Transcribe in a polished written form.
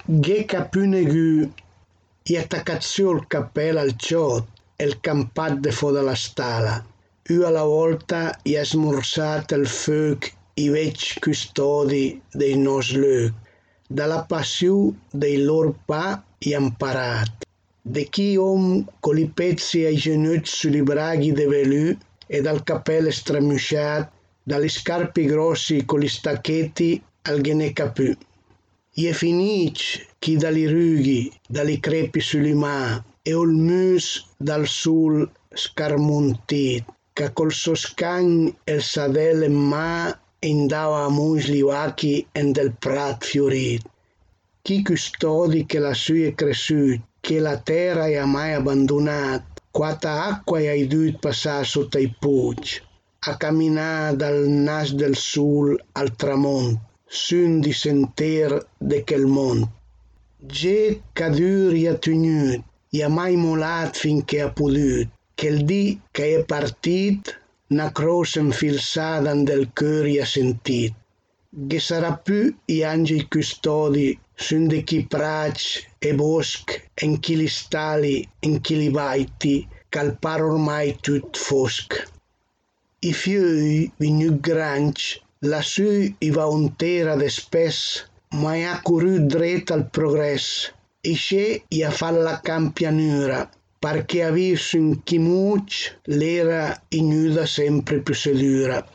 Ghe capunegu i attaccazio il cappello al ciot e il campat de fo della stala. Ua alla volta i ha smursat il feuc i vec custodi dei nos leuc. Dalla passiu dei lor pa i han parat. De chi om con i pezzi ai genuts suli braghi de velù e dal cappello stramusciat, dalle scarpe grossi con gli stacchetti al ghe n'è capù. Ie finic chi dalle rughi, dalle crepi sulle mâ e il mus dal sul scarmuntit, che col so scagn e il sadel in mâ indava a musli vacchi en del prat fiorit. Chi custodi che lassù è cresciut, che la terra è mai abbandonat, quanta acqua hai dut passare sotto i puig, a camminare dal nas del sul al tramont, sun di sentir de quel mont. Get cadur i ha tegnut, i ha mai molat finché ha pudut, che il dì che è partit, una croce infilzata del cœur i ha sentit. Ghe sarà più i angeli custodi sun de chi prac e bosc, en chi li stali, en chi li vaiti, ch'al par ormai tut fosc. I fiui vegnut grands, lassù i va ontera de spes, ma i ha curut dret al progress. Isce i ha fa la campianura, perché ha visto in chi muc l'era ignuda sempre più sedura.